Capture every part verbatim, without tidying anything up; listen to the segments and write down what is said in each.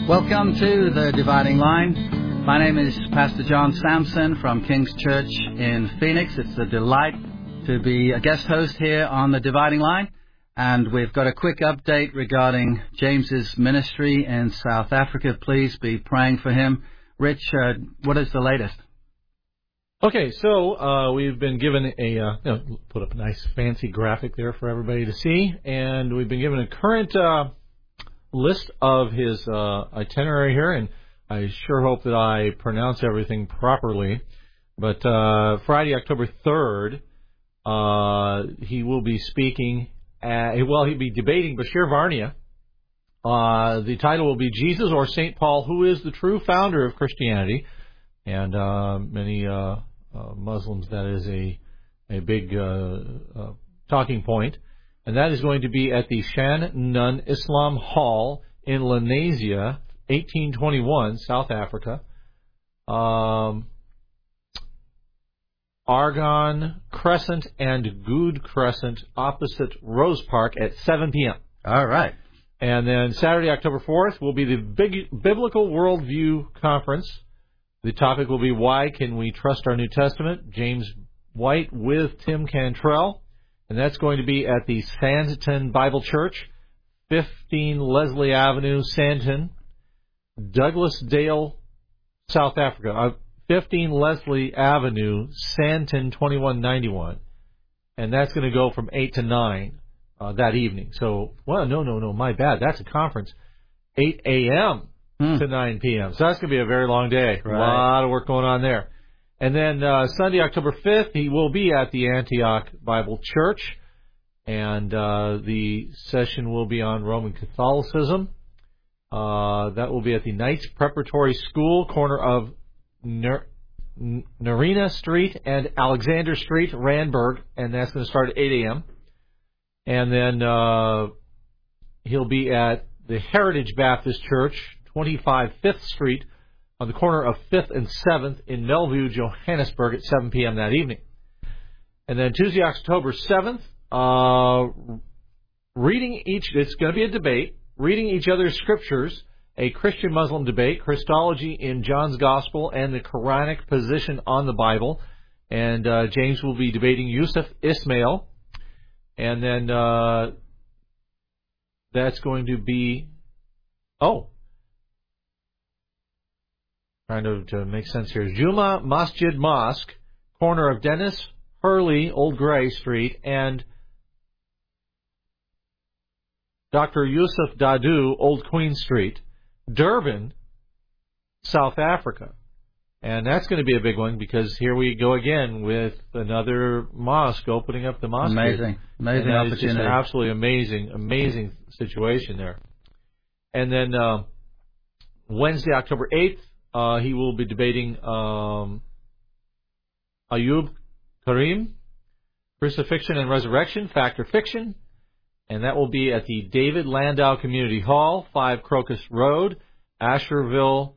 Welcome to The Dividing Line. My name is Pastor John Sampson from King's Church in Phoenix. It's a delight to be a guest host here on The Dividing Line. And we've got a quick update regarding James's ministry in South Africa. Please be praying for him. Rich, uh, what is the latest? Okay, so uh, we've been given a, uh, you know, put up a nice fancy graphic there for everybody to see. And we've been given a current uh, list of his uh, itinerary here, and I sure hope that I pronounce everything properly. But uh, Friday, October third, uh, he will be speaking, at, well, he'll be debating Bashir Varnia. Uh, the title will be Jesus or Saint Paul, Who is the True Founder of Christianity? And uh, many uh, uh, Muslims, that is a, a big uh, uh, talking point. And that is going to be at the Shan Nun Islam Hall in Lenasia, eighteen twenty-one, South Africa. Um, Argonne Crescent and Good Crescent opposite Rose Park at seven p.m. All right. And then Saturday, October fourth, will be the Big Biblical Worldview Conference. The topic will be, Why Can We Trust Our New Testament? James White with Tim Cantrell. And that's going to be at the Sandton Bible Church, fifteen Leslie Avenue, Sandton, Douglas Dale, South Africa. Uh, fifteen Leslie Avenue, Sandton, twenty-one ninety-one. And that's going to go from eight to nine uh, that evening. So, well, no, no, no, my bad. That's a conference. eight a.m. Hmm. to nine p.m. So that's going to be a very long day. Right. A lot of work going on there. And then uh, Sunday, October fifth, he will be at the Antioch Bible Church, and uh, the session will be on Roman Catholicism. Uh, that will be at the Knights Preparatory School, corner of Ner- Narina Street and Alexander Street, Randburg, and that's going to start at eight a.m. And then uh, he'll be at the Heritage Baptist Church, twenty-five Fifth Street, on the corner of fifth and seventh in Melville, Johannesburg at seven p.m. that evening. And then Tuesday, October seventh, uh, reading each, it's going to be a debate, reading each other's scriptures, a Christian-Muslim debate, Christology in John's Gospel and the Quranic position on the Bible. And uh, James will be debating Yusuf Ismail. And then uh, that's going to be, oh, Trying to, to make sense here. Juma Masjid Mosque, corner of Dennis Hurley, Old Grey Street, and Doctor Yusuf Dadu, Old Queen Street, Durban, South Africa. And that's going to be a big one because here we go again with another mosque opening up the mosque. Amazing. Amazing and opportunity. It's just an absolutely amazing, amazing situation there. And then uh, Wednesday, October eighth, Uh, he will be debating um, Ayub Karim, Crucifixion and Resurrection, Fact or Fiction, and that will be at the David Landau Community Hall, five Crocus Road, Asherville,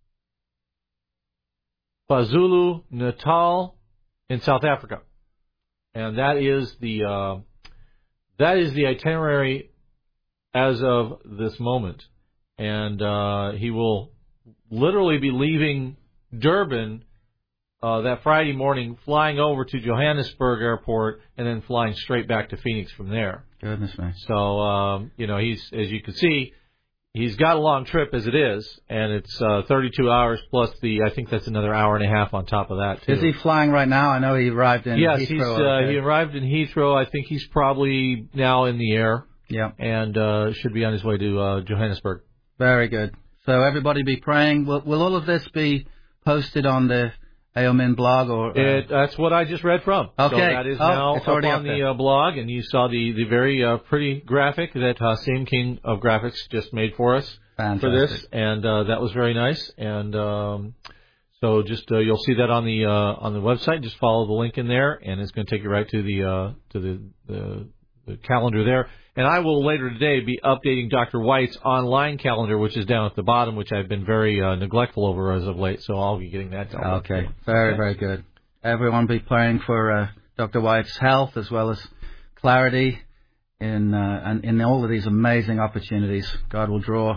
KwaZulu Natal in South Africa. And that is the uh, that is the itinerary as of this moment. And uh, he will literally be leaving Durban uh, that Friday morning, flying over to Johannesburg Airport, and then flying straight back to Phoenix from there. Goodness me. So, um, you know, he's, as you can see, he's got a long trip as it is, and it's uh, thirty-two hours plus the, I think that's another hour and a half on top of that, too. Is he flying right now? I know he arrived in yes, Heathrow. Yes, okay. uh, he arrived in Heathrow. I think he's probably now in the air. Yeah. And uh, should be on his way to uh, Johannesburg. Very good. So everybody be praying. Will, will all of this be posted on the A O M N blog? or? Uh... It, that's what I just read from. Okay. So that is oh, now it's up already on up the uh, blog, and you saw the, the very uh, pretty graphic that Hasim King of Graphics just made for us. Fantastic. For this, and uh, that was very nice. And um, so just uh, you'll see that on the uh, on the website. Just follow the link in there, and it's going to take you right to the uh, to the, the the calendar there. And I will later today be updating Doctor White's online calendar, which is down at the bottom, which I've been very uh, neglectful over as of late. So I'll be getting that done. Okay. Very, okay. very good. Everyone be praying for uh, Doctor White's health as well as clarity in uh, and in all of these amazing opportunities. God will draw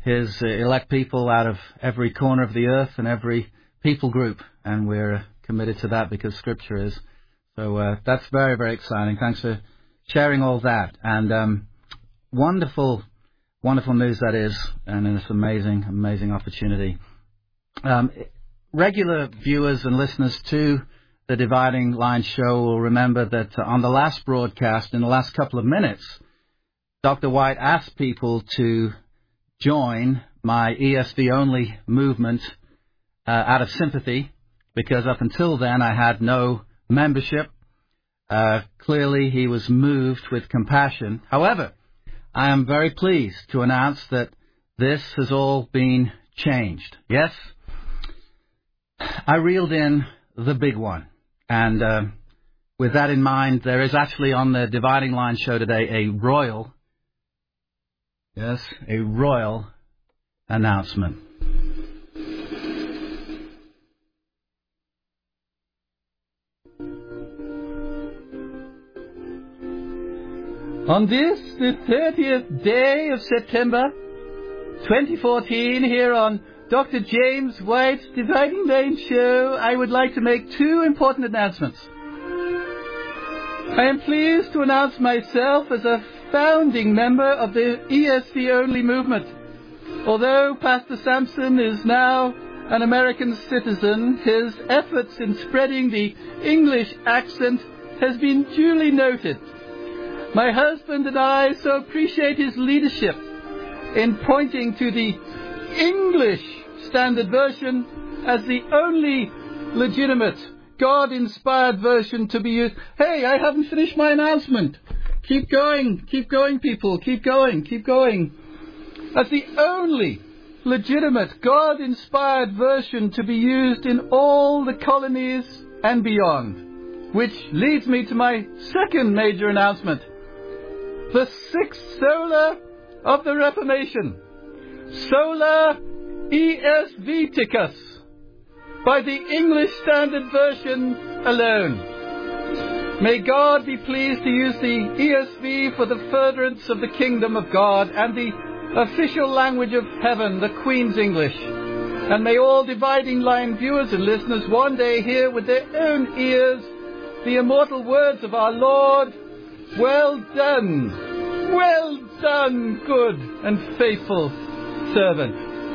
His uh, elect people out of every corner of the earth and every people group, and we're uh, committed to that because Scripture is. So uh, that's very, very exciting. Thanks for sharing all that. And um, wonderful, wonderful news that is, and it's amazing, amazing opportunity. Um, regular viewers and listeners to the Dividing Line show will remember that uh, on the last broadcast, in the last couple of minutes, Doctor White asked people to join my E S V-only movement uh, out of sympathy, because up until then I had no membership. Uh, clearly he was moved with compassion. However, I am very pleased to announce that this has all been changed. Yes, I reeled in the big one. And uh, with that in mind, there is actually on the Dividing Line show today a royal, yes, a royal announcement. On this, the thirtieth day of September, twenty fourteen, here on Doctor James White's Dividing Line show, I would like to make two important announcements. I am pleased to announce myself as a founding member of the E S V-only movement. Although Pastor Sampson is now an American citizen, his efforts in spreading the English accent has been duly noted. My husband and I so appreciate his leadership in pointing to the English Standard Version as the only legitimate, God-inspired version to be used. Hey, I haven't finished my announcement. Keep going, keep going, people, keep going, keep going. As the only legitimate, God-inspired version to be used in all the colonies and beyond. Which leads me to my second major announcement. The sixth sola of the Reformation, Sola ESVticus, by the English Standard Version alone. May God be pleased to use the E S V for the furtherance of the kingdom of God and the official language of heaven, the Queen's English. And may all Dividing Line viewers and listeners one day hear with their own ears the immortal words of our Lord, "Well done, well done, good and faithful servant."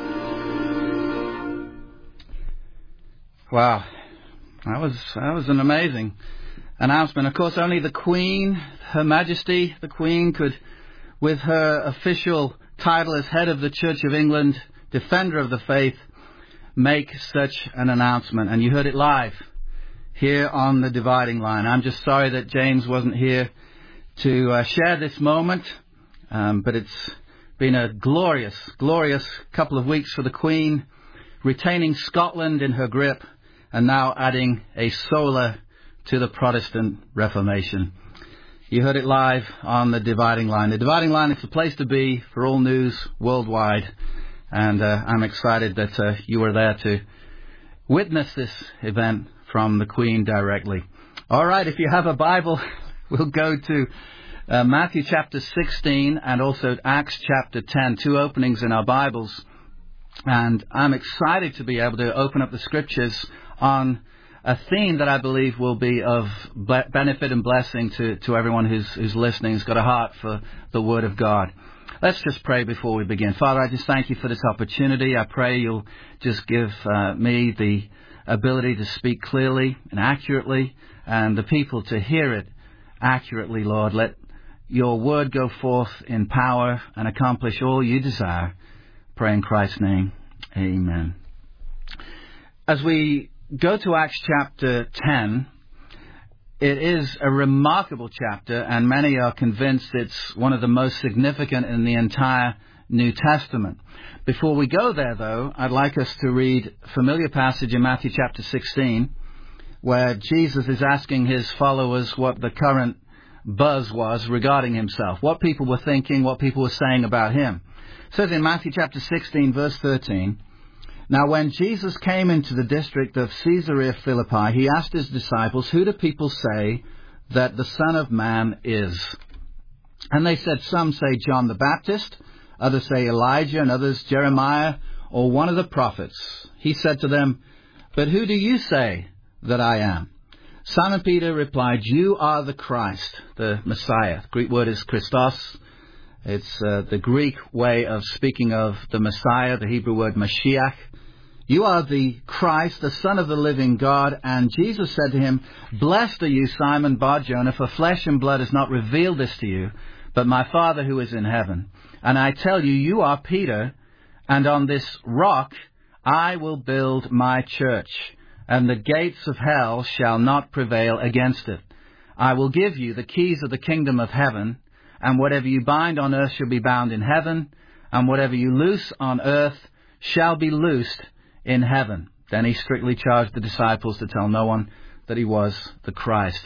Wow, that was that was an amazing announcement. Of course, only the Queen, Her Majesty, the Queen, could, with her official title as head of the Church of England, defender of the faith, make such an announcement. And you heard it live here on the Dividing Line. I'm just sorry that James wasn't here to uh, share this moment, um, but it's been a glorious, glorious couple of weeks for the Queen, retaining Scotland in her grip and now adding a sola to the Protestant Reformation. You heard it live on the Dividing Line. The Dividing Line is the place to be for all news worldwide, and uh, I'm excited that uh, you were there to witness this event from the Queen directly. All right, if you have a Bible, we'll go to uh, Matthew chapter sixteen and also Acts chapter ten, two openings in our Bibles. And I'm excited to be able to open up the Scriptures on a theme that I believe will be of benefit and blessing to, to everyone who's, who's listening, who's got a heart for the Word of God. Let's just pray before we begin. Father, I just thank you for this opportunity. I pray you'll just give uh, me the ability to speak clearly and accurately, and the people to hear it accurately, Lord. Let your word go forth in power and accomplish all you desire. Pray in Christ's name. Amen. As we go to Acts chapter ten, it is a remarkable chapter, and many are convinced it's one of the most significant in the entire New Testament. Before we go there, though, I'd like us to read a familiar passage in Matthew chapter sixteen, where Jesus is asking his followers what the current buzz was regarding himself, what people were thinking, what people were saying about him. It says in Matthew chapter sixteen, verse thirteen, "Now when Jesus came into the district of Caesarea Philippi, he asked his disciples, 'Who do people say that the Son of Man is?' And they said, 'Some say John the Baptist, Others say Elijah, and others Jeremiah, or one of the prophets. He said to them, "But who do you say that I am?" Simon Peter replied, "You are the Christ," the Messiah. The Greek word is Christos. It's uh, the Greek way of speaking of the Messiah, the Hebrew word Mashiach. "You are the Christ, the Son of the living God." And Jesus said to him, "Blessed are you, Simon Bar-Jonah, for flesh and blood has not revealed this to you, but my Father who is in heaven. And I tell you, you are Peter, and on this rock I will build my church, and the gates of hell shall not prevail against it. I will give you the keys of the kingdom of heaven, and whatever you bind on earth shall be bound in heaven, and whatever you loose on earth shall be loosed in heaven." Then he strictly charged the disciples to tell no one that he was the Christ.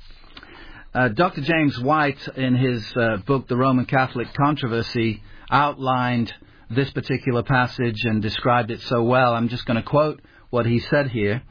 Uh, Doctor James White, in his uh, book, The Roman Catholic Controversy, outlined this particular passage and described it so well. I'm just going to quote what he said here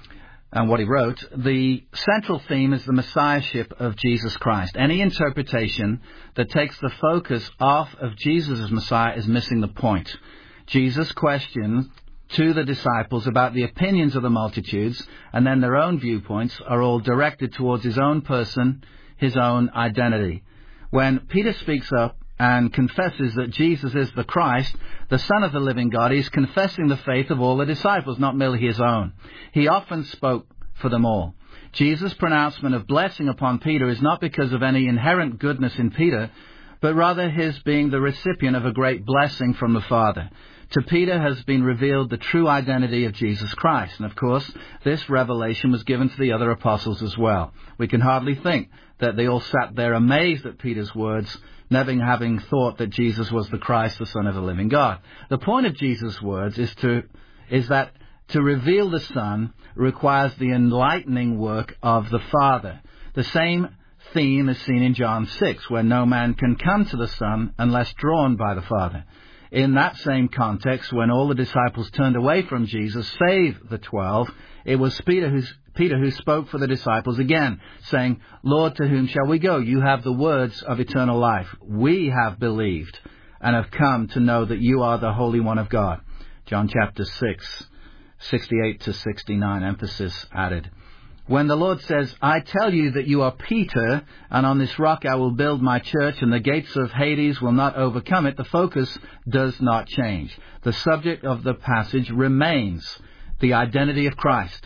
and what he wrote. "The central theme is the messiahship of Jesus Christ. Any interpretation that takes the focus off of Jesus as Messiah is missing the point. Jesus' questions to the disciples about the opinions of the multitudes and then their own viewpoints are all directed towards his own person, his own identity. When Peter speaks up and confesses that Jesus is the Christ, the Son of the living God, he is confessing the faith of all the disciples, not merely his own. He often spoke for them all. Jesus' pronouncement of blessing upon Peter is not because of any inherent goodness in Peter, but rather his being the recipient of a great blessing from the Father. To Peter has been revealed the true identity of Jesus Christ. And of course, this revelation was given to the other apostles as well. We can hardly think that they all sat there amazed at Peter's words, never having thought that Jesus was the Christ, the Son of the living God. The point of Jesus' words is to is that to reveal the Son requires the enlightening work of the Father. The same theme is seen in John six, where no man can come to the Son unless drawn by the Father. In that same context, when all the disciples turned away from Jesus, save the twelve, it was Peter who, Peter who spoke for the disciples again, saying, "Lord, to whom shall we go? You have the words of eternal life. We have believed and have come to know that you are the Holy One of God." John chapter six, sixty-eight to sixty-nine, emphasis added. When the Lord says, "I tell you that you are Peter, and on this rock I will build my church, and the gates of Hades will not overcome it," the focus does not change. The subject of the passage remains the identity of Christ,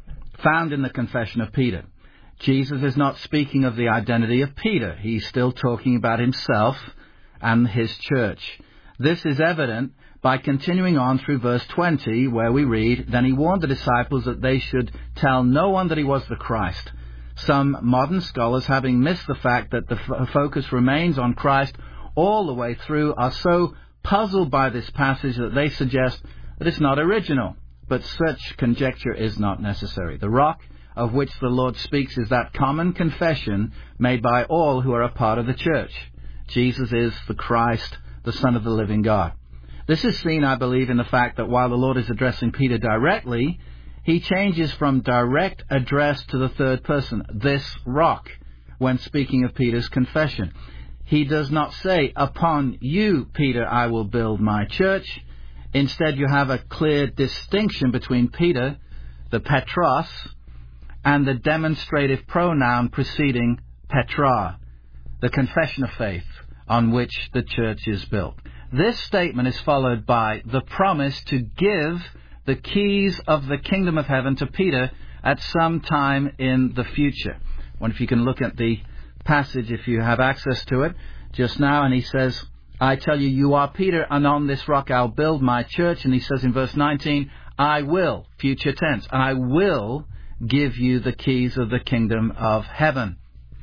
found in the confession of Peter. Jesus is not speaking of the identity of Peter. He's still talking about himself and his church. This is evident by continuing on through verse twenty, where we read, "Then he warned the disciples that they should tell no one that he was the Christ." Some modern scholars, having missed the fact that the f- focus remains on Christ all the way through, are so puzzled by this passage that they suggest that it's not original. But such conjecture is not necessary. The rock of which the Lord speaks is that common confession made by all who are a part of the church. Jesus is the Christ, the Son of the living God. This is seen, I believe, in the fact that while the Lord is addressing Peter directly, he changes from direct address to the third person, "this rock," when speaking of Peter's confession. He does not say, "Upon you, Peter, I will build my church." Instead, you have a clear distinction between Peter, the Petros, and the demonstrative pronoun preceding Petra, the confession of faith on which the church is built. This statement is followed by the promise to give the keys of the kingdom of heaven to Peter at some time in the future. I wonder if you can look at the passage if you have access to it just now. And he says, "I tell you, you are Peter, and on this rock I'll build my church." And he says in verse nineteen, "I will," future tense, "I will give you the keys of the kingdom of heaven."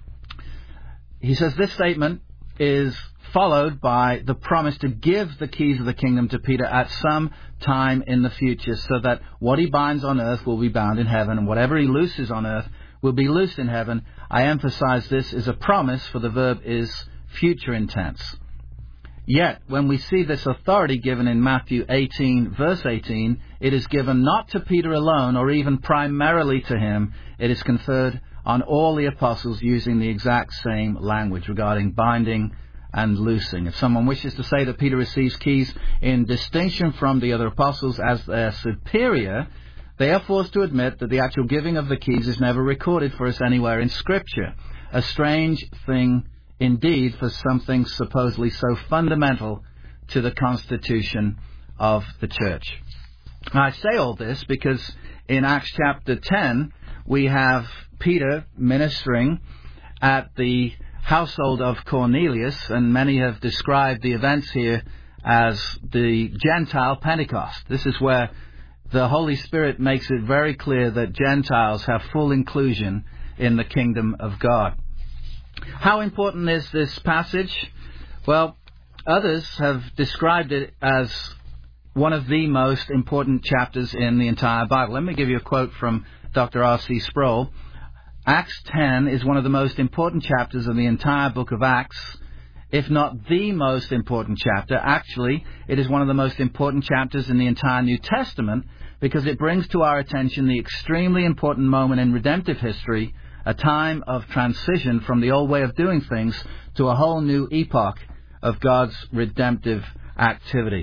He says this statement is followed by the promise to give the keys of the kingdom to Peter at some time in the future, so that what he binds on earth will be bound in heaven, and whatever he looses on earth will be loosed in heaven. I emphasize this is a promise, for the verb is future intense. Yet, when we see this authority given in Matthew eighteen, verse eighteen, it is given not to Peter alone, or even primarily to him. It is conferred on all the apostles, using the exact same language regarding binding and loosing. If someone wishes to say that Peter receives keys in distinction from the other apostles as their superior, they are forced to admit that the actual giving of the keys is never recorded for us anywhere in Scripture. A strange thing indeed for something supposedly so fundamental to the constitution of the church. I say all this because in Acts chapter ten, we have Peter ministering at the household of Cornelius, and many have described the events here as the Gentile Pentecost. This is where the Holy Spirit makes it very clear that Gentiles have full inclusion in the kingdom of God. How important is this passage? Well, others have described it as one of the most important chapters in the entire Bible. Let me give you a quote from Doctor R C Sproul. Acts ten is one of the most important chapters of the entire book of Acts, if not the most important chapter. Actually, it is one of the most important chapters in the entire New Testament because it brings to our attention the extremely important moment in redemptive history, a time of transition from the old way of doing things to a whole new epoch of God's redemptive activity.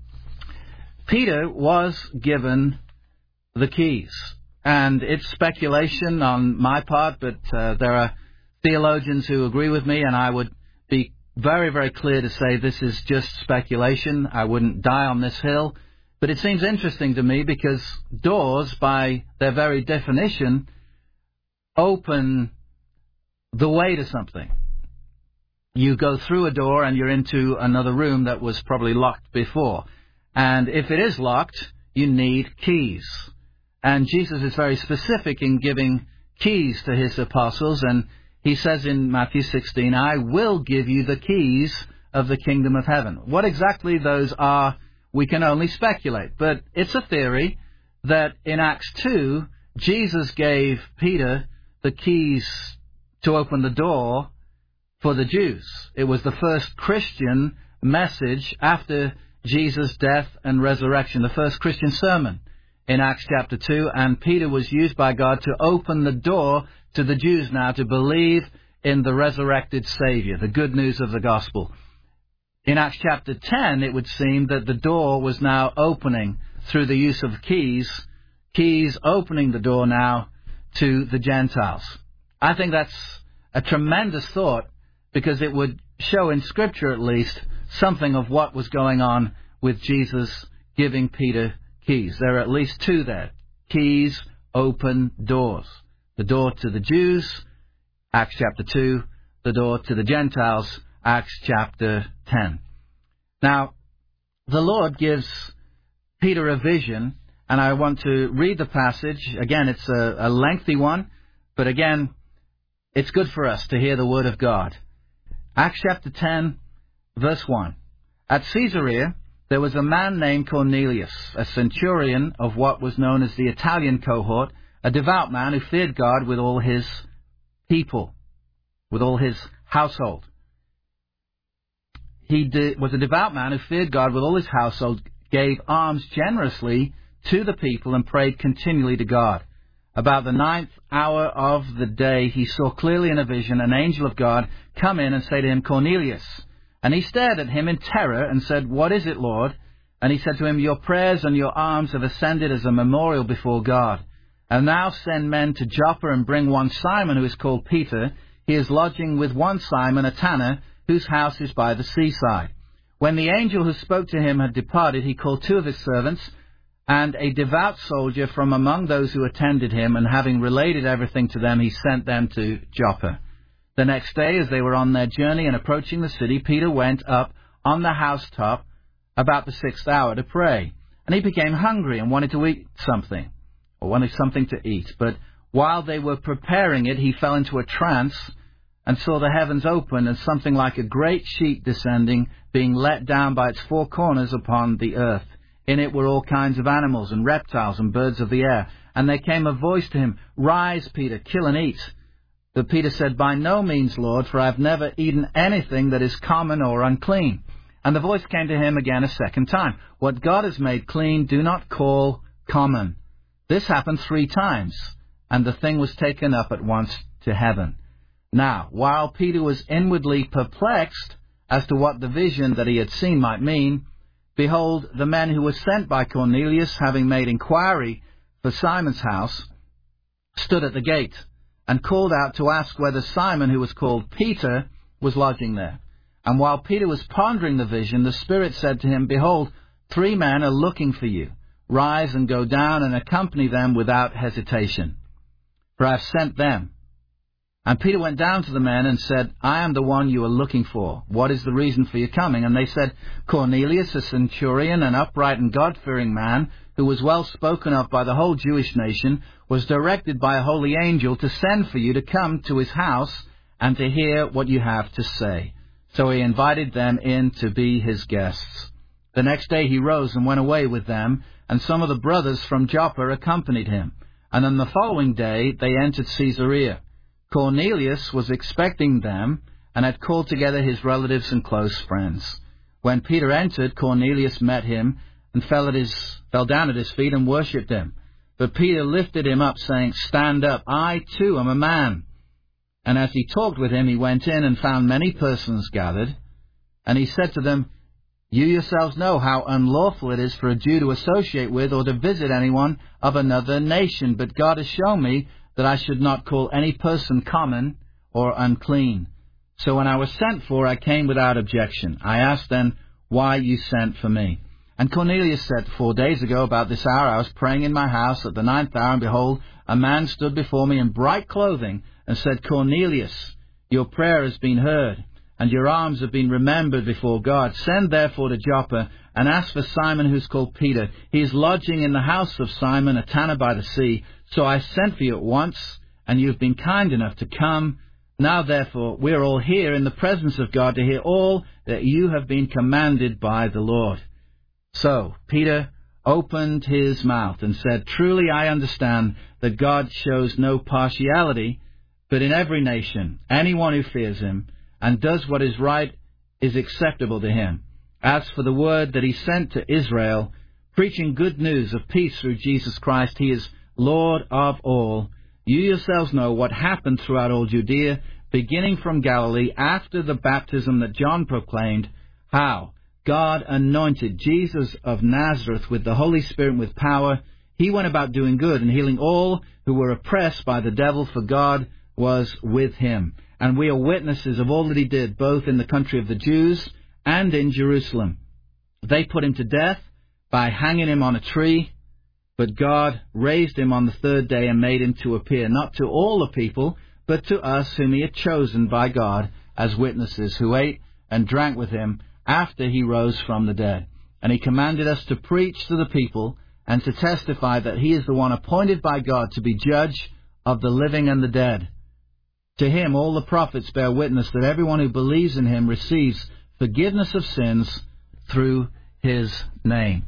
Peter was given the keys, and it's speculation on my part, but uh, there are theologians who agree with me, and I would be very, very clear to say this is just speculation. I wouldn't die on this hill. But it seems interesting to me because doors, by their very definition, open the way to something. You go through a door and you're into another room that was probably locked before. And if it is locked, you need keys. And Jesus is very specific in giving keys to his apostles, and he says in Matthew sixteen, I will give you the keys of the kingdom of heaven. What exactly those are, we can only speculate. But it's a theory that in Acts two, Jesus gave Peter the keys to open the door for the Jews. It was the first Christian message after Jesus' death and resurrection, the first Christian sermon in Acts chapter two, and Peter was used by God to open the door to the Jews now to believe in the resurrected Savior, the good news of the gospel. In Acts chapter ten, it would seem that the door was now opening through the use of keys, keys opening the door now to the Gentiles. I think that's a tremendous thought because it would show in Scripture at least something of what was going on with Jesus giving Peter keys. There are at least two there. Keys open doors. The door to the Jews, Acts chapter two. The door to the Gentiles, Acts chapter ten. Now, the Lord gives Peter a vision, and I want to read the passage. Again, it's a, a lengthy one, but again, it's good for us to hear the word of God. Acts chapter ten, verse one. At Caesarea, there was a man named Cornelius, a centurion of what was known as the Italian cohort, a devout man who feared God with all his people, with all his household. He did, was a devout man who feared God with all his household, gave alms generously to the people, and prayed continually to God. About the ninth hour of the day, he saw clearly in a vision an angel of God come in and say to him, Cornelius. And he stared at him in terror and said, What is it, Lord? And he said to him, Your prayers and your alms have ascended as a memorial before God. And now send men to Joppa and bring one Simon, who is called Peter. He is lodging with one Simon, a tanner, whose house is by the seaside. When the angel who spoke to him had departed, he called two of his servants, and a devout soldier from among those who attended him, and having related everything to them, he sent them to Joppa. The next day, as they were on their journey and approaching the city, Peter went up on the housetop about the sixth hour to pray. And he became hungry and wanted to eat something, or wanted something to eat. But while they were preparing it, he fell into a trance and saw the heavens open and something like a great sheet descending, being let down by its four corners upon the earth. In it were all kinds of animals and reptiles and birds of the air. And there came a voice to him, Rise, Peter, kill and eat. But Peter said, By no means, Lord, for I have never eaten anything that is common or unclean. And the voice came to him again a second time. What God has made clean, do not call common. This happened three times, and the thing was taken up at once to heaven. Now, while Peter was inwardly perplexed as to what the vision that he had seen might mean, behold, the men who were sent by Cornelius, having made inquiry for Simon's house, stood at the gate, and called out to ask whether Simon, who was called Peter, was lodging there. And while Peter was pondering the vision, the Spirit said to him, Behold, three men are looking for you. Rise and go down and accompany them without hesitation, for I have sent them. And Peter went down to the men and said, I am the one you are looking for. What is the reason for your coming? And they said, Cornelius, a centurion, an upright and God-fearing man, who was well spoken of by the whole Jewish nation, was directed by a holy angel to send for you to come to his house and to hear what you have to say. So he invited them in to be his guests. The next day he rose and went away with them, and some of the brothers from Joppa accompanied him. And on the following day they entered Caesarea. Cornelius was expecting them and had called together his relatives and close friends. When Peter entered, Cornelius met him and fell, at his, fell down at his feet and worshipped him. But Peter lifted him up, saying, Stand up, I too am a man. And as he talked with him, he went in and found many persons gathered. And he said to them, You yourselves know how unlawful it is for a Jew to associate with or to visit anyone of another nation. But God has shown me that I should not call any person common or unclean. So when I was sent for, I came without objection. I asked then why you sent for me. And Cornelius said, Four days ago, about this hour, I was praying in my house at the ninth hour, and behold, a man stood before me in bright clothing and said, Cornelius, your prayer has been heard, and your alms have been remembered before God. Send therefore to Joppa, and ask for Simon, who's called Peter. He is lodging in the house of Simon, a tanner by the sea. So I sent for you at once, and you have been kind enough to come. Now therefore we are all here in the presence of God to hear all that you have been commanded by the Lord. So Peter opened his mouth and said, Truly I understand that God shows no partiality, but in every nation anyone who fears him and does what is right is acceptable to him. As for the word that he sent to Israel, preaching good news of peace through Jesus Christ, he is Lord of all. You yourselves know what happened throughout all Judea, beginning from Galilee, after the baptism that John proclaimed, how God anointed Jesus of Nazareth with the Holy Spirit and with power. He went about doing good and healing all who were oppressed by the devil, for God was with him. And we are witnesses of all that he did, both in the country of the Jews and in Jerusalem. They put him to death by hanging him on a tree, but God raised him on the third day and made him to appear, not to all the people, but to us whom he had chosen by God as witnesses, who ate and drank with him after he rose from the dead. And he commanded us to preach to the people and to testify that he is the one appointed by God to be judge of the living and the dead. To him all the prophets bear witness that everyone who believes in him receives forgiveness of sins through his name.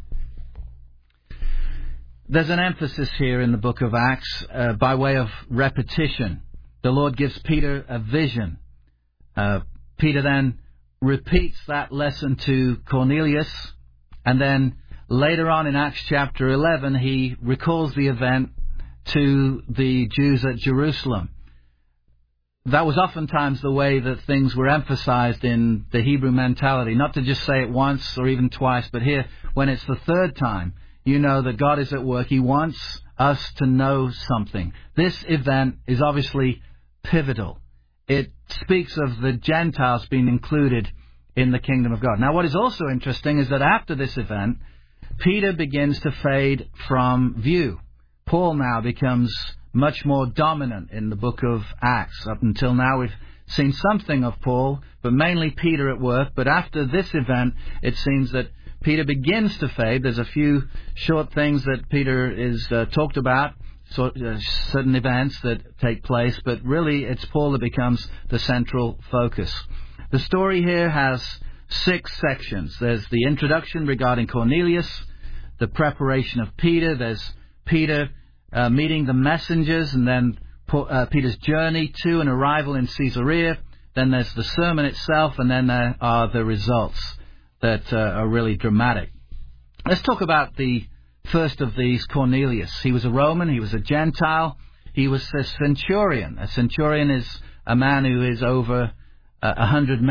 There's an emphasis here in the book of Acts uh, by way of repetition. The Lord gives Peter a vision. Uh, Peter then repeats that lesson to Cornelius, and then later on in Acts chapter eleven, he recalls the event to the Jews at Jerusalem. That was oftentimes the way that things were emphasized in the Hebrew mentality, not to just say it once or even twice, but here, when it's the third time, you know that God is at work. He wants us to know something. This event is obviously pivotal. It speaks of the Gentiles being included in the kingdom of God. Now, what is also interesting is that after this event, Peter begins to fade from view. Paul now becomes much more dominant in the book of Acts. Up until now, we've seen something of Paul, but mainly Peter at work. But after this event, it seems that Peter begins to fade. There's a few short things that Peter is uh, talked about, so, uh, certain events that take place, but really it's Paul that becomes the central focus. The story here has six sections. There's the introduction regarding Cornelius, the preparation of Peter, there's Peter uh, meeting the messengers, and then uh, Peter's journey to and arrival in Caesarea, then there's the sermon itself, and then there are the results that uh, are really dramatic. Let's talk about the first of these, Cornelius. He was a Roman, he was a Gentile, he was a centurion. A centurion is a man who is over uh, a hundred men,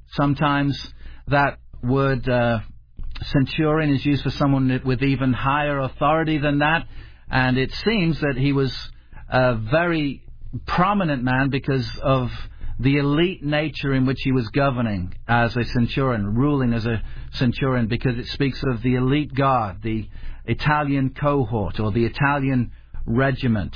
Sometimes that word uh, centurion is used for someone with even higher authority than that. And it seems that he was a very prominent man because of the elite nature in which he was governing as a centurion, ruling as a centurion, because it speaks of the elite guard, the Italian cohort or the Italian regiment.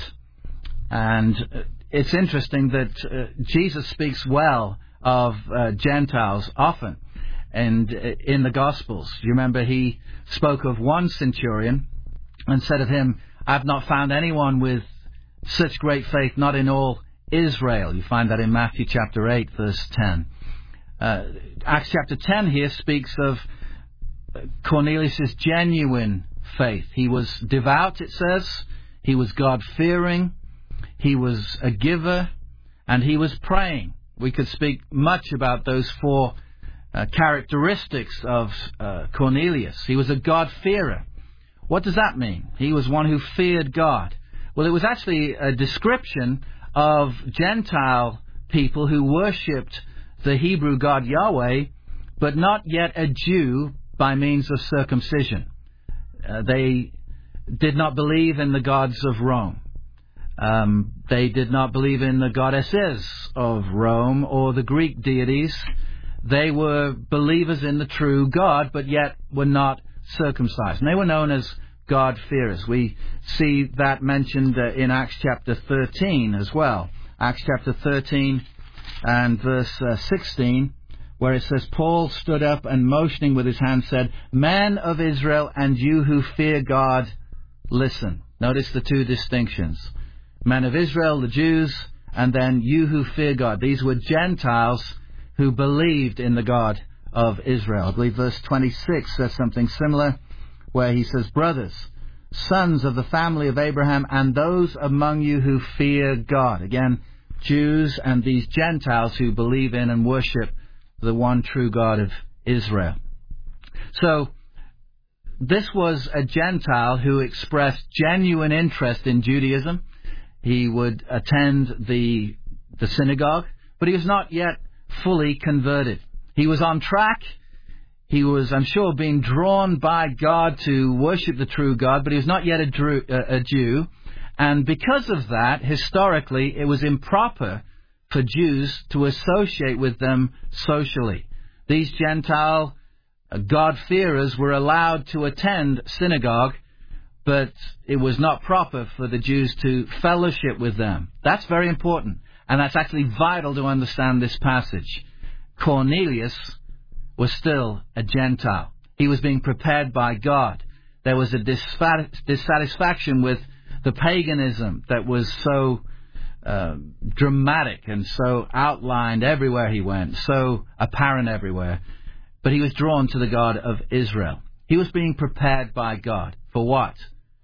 And it's interesting that uh, Jesus speaks well of uh, Gentiles often, and uh, in the Gospels. You remember he spoke of one centurion and said of him, "I've not found anyone with such great faith, not in all Israel." You find that in Matthew chapter eight, verse ten. Uh, Acts chapter ten here speaks of Cornelius' genuine faith. He was devout, it says. He was God-fearing. He was a giver. And he was praying. We could speak much about those four uh, characteristics of uh, Cornelius. He was a God-fearer. What does that mean? He was one who feared God. Well, it was actually a description of Gentile people who worshipped the Hebrew God Yahweh, but not yet a Jew by means of circumcision. Uh, they did not believe in the gods of Rome. Um, they did not believe in the goddesses of Rome or the Greek deities. They were believers in the true God, but yet were not circumcised. And they were known as God-fearers. We see that mentioned uh, in Acts chapter thirteen as well. Acts chapter thirteen and verse uh, sixteen, where it says, "Paul stood up and motioning with his hand said, 'Men of Israel, and you who fear God, listen.'" Notice the two distinctions. Men of Israel, the Jews, and then you who fear God. These were Gentiles who believed in the God of Israel. I believe verse twenty-six says something similar, where he says, "Brothers, sons of the family of Abraham, and those among you who fear God." Again, Jews and these Gentiles who believe in and worship the one true God of Israel. So, this was a Gentile who expressed genuine interest in Judaism. He would attend the, the synagogue, but he was not yet fully converted. He was on track. He was, I'm sure, being drawn by God to worship the true God, but he was not yet a, Drew, a, a Jew. And because of that, historically, it was improper for Jews to associate with them socially. These Gentile God-fearers were allowed to attend synagogue, but it was not proper for the Jews to fellowship with them. That's very important, and that's actually vital to understand this passage. Cornelius was still a Gentile. He was being prepared by God. There was a dissatisfaction with the paganism that was so uh, dramatic and so outlined everywhere he went, so apparent everywhere. But he was drawn to the God of Israel. He was being prepared by God. For what?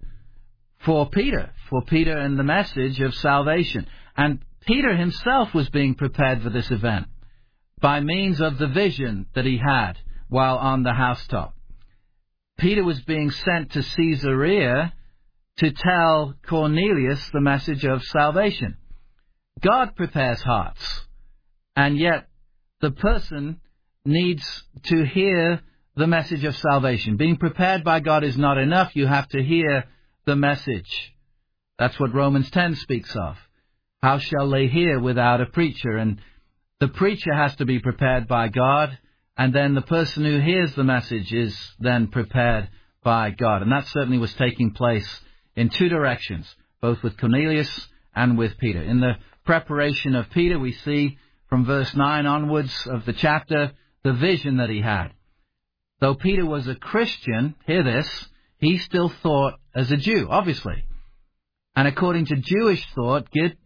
For Peter. For Peter and the message of salvation. And Peter himself was being prepared for this event by means of the vision that he had while on the housetop. Peter was being sent to Caesarea to tell Cornelius the message of salvation. God prepares hearts, and yet the person needs to hear the message of salvation. Being prepared by God is not enough. You have to hear the message. That's what Romans ten speaks of. How shall they hear without a preacher? And the preacher has to be prepared by God, and then the person who hears the message is then prepared by God. And that certainly was taking place in two directions, both with Cornelius and with Peter. In the preparation of Peter, we see from verse nine onwards of the chapter the vision that he had. Though Peter was a Christian, hear this, he still thought as a Jew, obviously. And according to Jewish thought,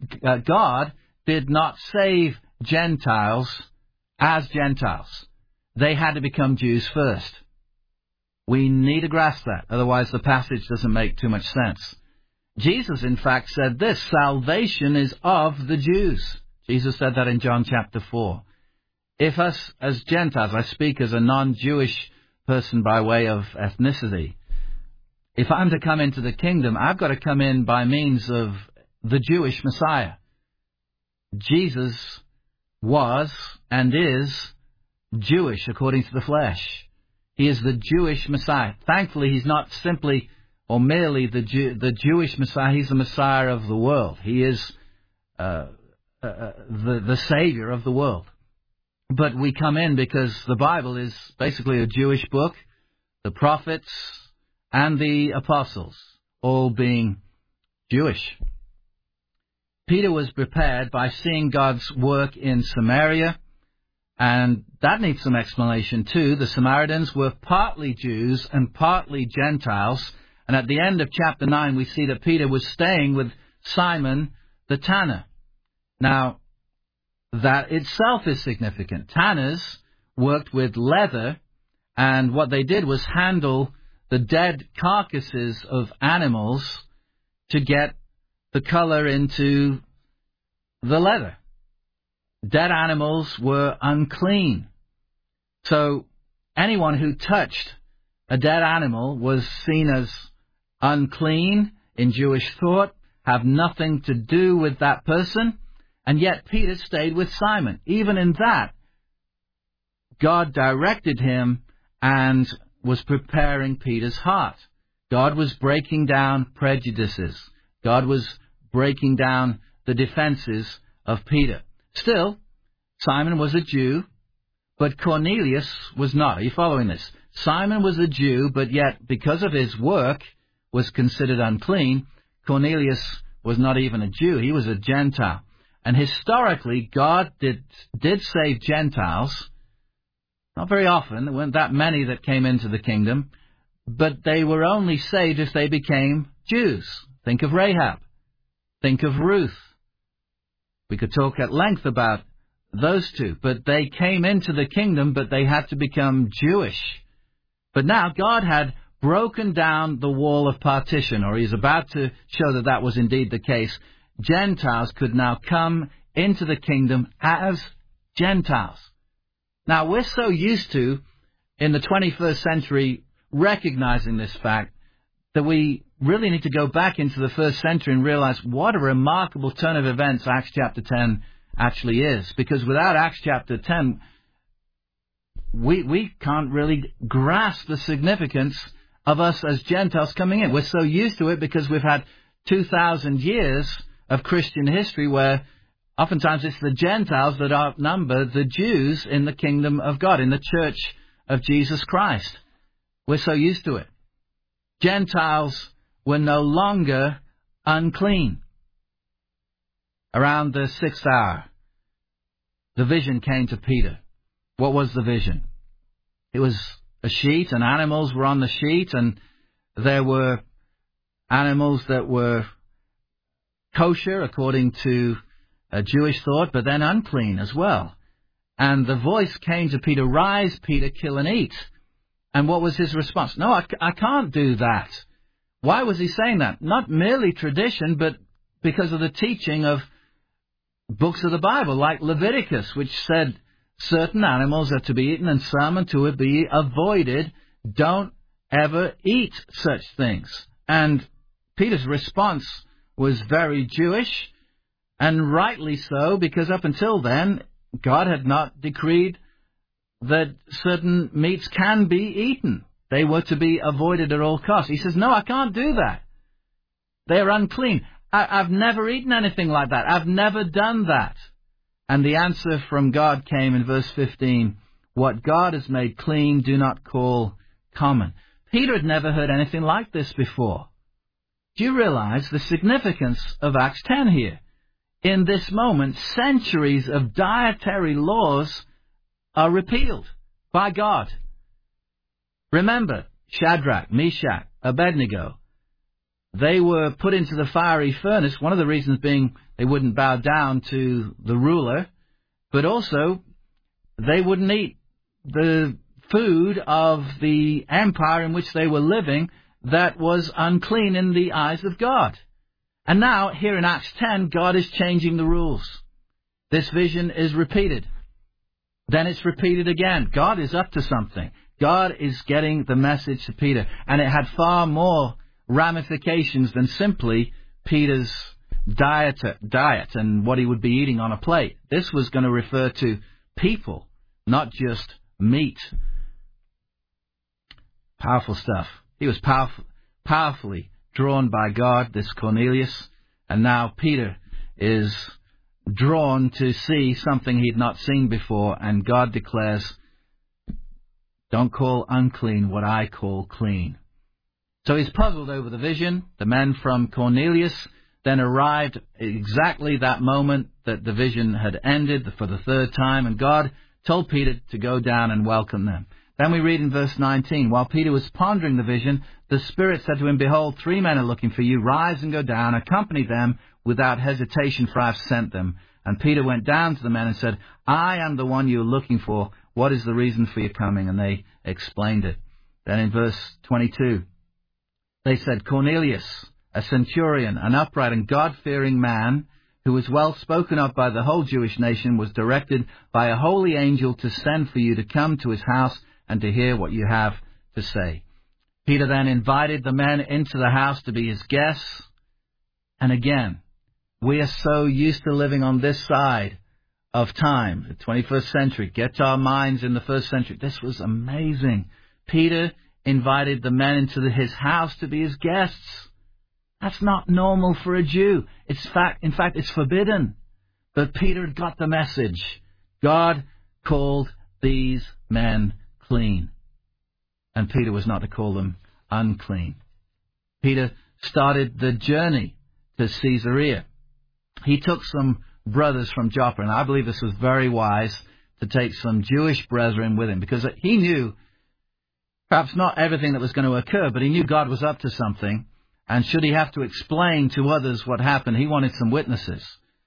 God did not save Gentiles as Gentiles. They had to become Jews first. We need to grasp that, otherwise the passage doesn't make too much sense. Jesus, in fact, said this, salvation is of the Jews. Jesus said that in John chapter four. If us as Gentiles, I speak as a non-Jewish person by way of ethnicity, if I'm to come into the kingdom, I've got to come in by means of the Jewish Messiah. Jesus was and is Jewish according to the flesh. He is the Jewish Messiah. Thankfully, he's not simply or merely the Jew, the Jewish Messiah. He's the Messiah of the world. He is uh, uh, the, the Savior of the world. But we come in because the Bible is basically a Jewish book, the prophets and the apostles, all being Jewish. Peter was prepared by seeing God's work in Samaria, and that needs some explanation too. The Samaritans were partly Jews and partly Gentiles, and at the end of chapter nine we see that Peter was staying with Simon the tanner. Now, that itself is significant. Tanners worked with leather, and what they did was handle the dead carcasses of animals to get the color into the leather. Dead animals were unclean. So anyone who touched a dead animal was seen as unclean in Jewish thought, have nothing to do with that person. And yet Peter stayed with Simon. Even in that, God directed him and was preparing Peter's heart. God was breaking down prejudices. God was breaking down the defenses of Peter. Still, Simon was a Jew, but Cornelius was not. Are you following this? Simon was a Jew, but yet because of his work was considered unclean. Cornelius was not even a Jew. He was a Gentile. And historically, God did did save Gentiles. Not very often. There weren't that many that came into the kingdom. But they were only saved if they became Jews. Think of Rahab. Think of Ruth. We could talk at length about those two. But they came into the kingdom, but they had to become Jewish. But now God had broken down the wall of partition, or he's about to show that that was indeed the case. Gentiles could now come into the kingdom as Gentiles. Now, we're so used to, in the twenty-first century, recognizing this fact, that we really need to go back into the first century and realize what a remarkable turn of events Acts chapter ten actually is. Because without Acts chapter ten, we, we can't really grasp the significance of us as Gentiles coming in. We're so used to it because we've had two thousand years of Christian history where oftentimes it's the Gentiles that outnumber the Jews in the kingdom of God, in the church of Jesus Christ. We're so used to it. Gentiles were no longer unclean. Around the sixth hour, the vision came to Peter. What was the vision? It was a sheet, and animals were on the sheet, and there were animals that were kosher according to a Jewish thought, but then unclean as well. And the voice came to Peter, "Rise, Peter, kill and eat." And what was his response? No, I, I can't do that. Why was he saying that? Not merely tradition, but because of the teaching of books of the Bible, like Leviticus, which said certain animals are to be eaten and some are to be avoided. Don't ever eat such things. And Peter's response was very Jewish, and rightly so, because up until then, God had not decreed that certain meats can be eaten. They were to be avoided at all costs. He says, no, I can't do that. They're unclean. I, I've never eaten anything like that. I've never done that. And the answer from God came in verse fifteen, "What God has made clean, do not call common." Peter had never heard anything like this before. Do you realize the significance of Acts ten here? In this moment, centuries of dietary laws are repealed by God. Remember, Shadrach, Meshach, Abednego, they were put into the fiery furnace, one of the reasons being they wouldn't bow down to the ruler, but also they wouldn't eat the food of the empire in which they were living that was unclean in the eyes of God. And now, here in Acts ten, God is changing the rules. This vision is repeated. Then it's repeated again. God is up to something. God is getting the message to Peter. And it had far more ramifications than simply Peter's diet, diet and what he would be eating on a plate. This was going to refer to people, not just meet. Powerful stuff. He was powerful, powerfully drawn by God, this Cornelius, and now Peter is drawn to see something he'd not seen before, and God declares, don't call unclean what I call clean. So he's puzzled over the vision. The men from Cornelius then arrived exactly that moment that the vision had ended for the third time, and God told Peter to go down and welcome them. Then we read in verse nineteen, while Peter was pondering the vision, the Spirit said to him, behold, three men are looking for you. Rise and go down, accompany them without hesitation, for I have sent them. And Peter went down to the men and said, I am the one you are looking for. What is the reason for your coming? And they explained it. Then in verse twenty-two, they said, Cornelius, a centurion, an upright and God-fearing man, who was well spoken of by the whole Jewish nation, was directed by a holy angel to send for you to come to his house and to hear what you have to say. Peter then invited the men into the house to be his guests. And again, we are so used to living on this side of time, the twenty-first century. Get our minds in the first century. This was amazing. Peter invited the men into the, his house to be his guests. That's not normal for a Jew. It's fact, in fact, it's forbidden. But Peter got the message. God called these men clean. And Peter was not to call them unclean. Peter started the journey to Caesarea. He took some brothers from Joppa, and I believe this was very wise to take some Jewish brethren with him, because he knew perhaps not everything that was going to occur, but he knew God was up to something. And should he have to explain to others what happened, he wanted some witnesses.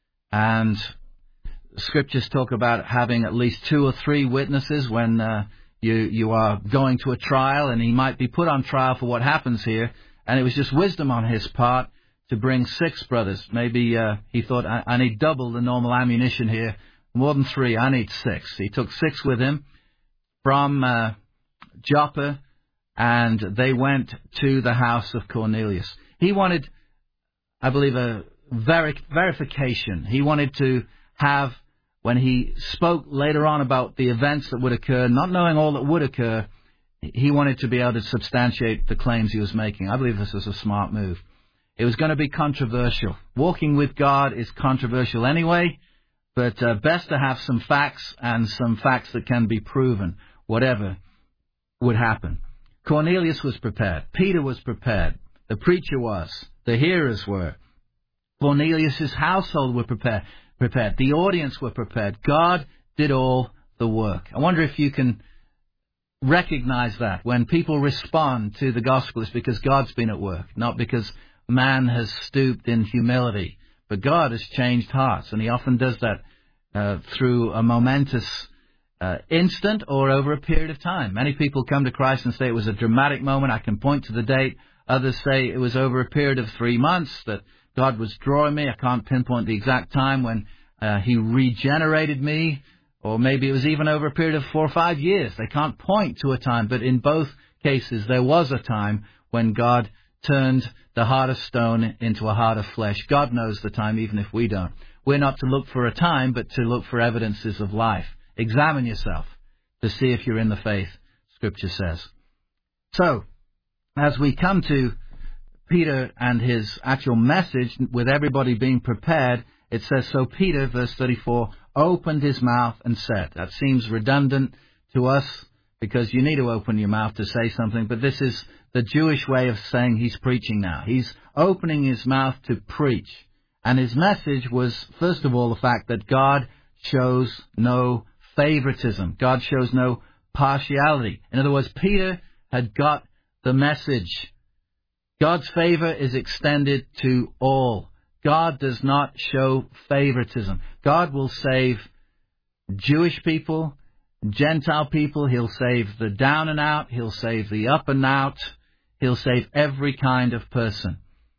And scriptures talk about having at least two or three witnesses when uh, you you are going to a trial, and he might be put on trial for what happens here. And it was just wisdom on his part to bring six brothers. Maybe uh, he thought, I, I need double the normal ammunition here. More than three, I need six. He took six with him from uh, Joppa, and they went to the house of Cornelius. He wanted, I believe, a veri- verification. He wanted to have, when he spoke later on about the events that would occur, not knowing all that would occur, he wanted to be able to substantiate the claims he was making. I believe this was a smart move. It was going to be controversial. Walking with God is controversial anyway, but uh, best to have some facts, and some facts that can be proven, whatever would happen. Cornelius was prepared. Peter was prepared. The preacher was. The hearers were. Cornelius' household were prepared. Prepared. The audience were prepared. God did all the work. I wonder if you can recognize that when people respond to the gospel, it's because God's been at work, not because man has stooped in humility. But God has changed hearts, and he often does that uh, through a momentous uh, instant or over a period of time. Many people come to Christ and say it was a dramatic moment. I can point to the date. Others say it was over a period of three months that God was drawing me. I can't pinpoint the exact time when uh, he regenerated me. Or maybe it was even over a period of four or five years. They can't point to a time, but in both cases there was a time when God turned the heart of stone into a heart of flesh. God knows the time, even if we don't. We're not to look for a time, but to look for evidences of life. Examine yourself to see if you're in the faith, Scripture says. So, as we come to Peter and his actual message, with everybody being prepared, it says, so Peter, verse thirty-four, opened his mouth and said. That seems redundant to us because you need to open your mouth to say something, but this is the Jewish way of saying he's preaching now. He's opening his mouth to preach. And his message was, first of all, the fact that God shows no favoritism. God shows no partiality. In other words, Peter had got the message. God's favor is extended to all. God does not show favoritism. God will save Jewish people, Gentile people. He'll save the down and out. He'll save the up and out. He'll save every kind of person.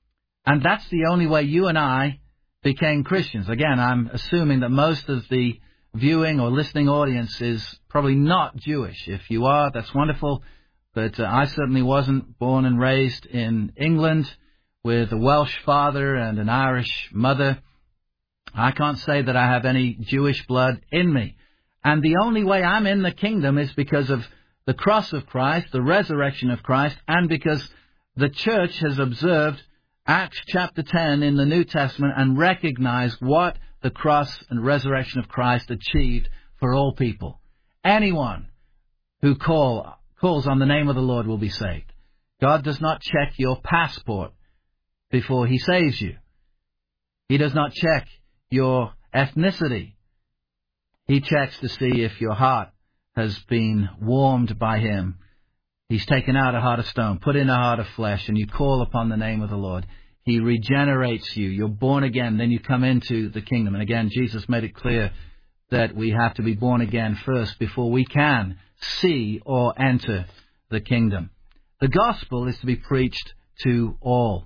And that's the only way you and I became Christians. Again, I'm assuming that most of the viewing or listening audience is probably not Jewish. If you are, that's wonderful. But uh, I certainly wasn't born and raised in England with a Welsh father and an Irish mother. I can't say that I have any Jewish blood in me. And the only way I'm in the kingdom is because of the cross of Christ, the resurrection of Christ, and because the church has observed Acts chapter ten in the New Testament and recognized what the cross and resurrection of Christ achieved for all people. Anyone who call, calls on the name of the Lord will be saved. God does not check your passport before he saves you. He does not check your ethnicity. He checks to see if your heart has been warmed by him. He's taken out a heart of stone, put in a heart of flesh, and you call upon the name of the Lord. He regenerates you. You're born again. Then you come into the kingdom. And again, Jesus made it clear that we have to be born again first before we can see or enter the kingdom. The gospel is to be preached to all.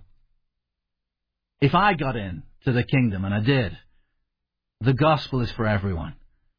If I got in to the kingdom, and I did, the gospel is for everyone.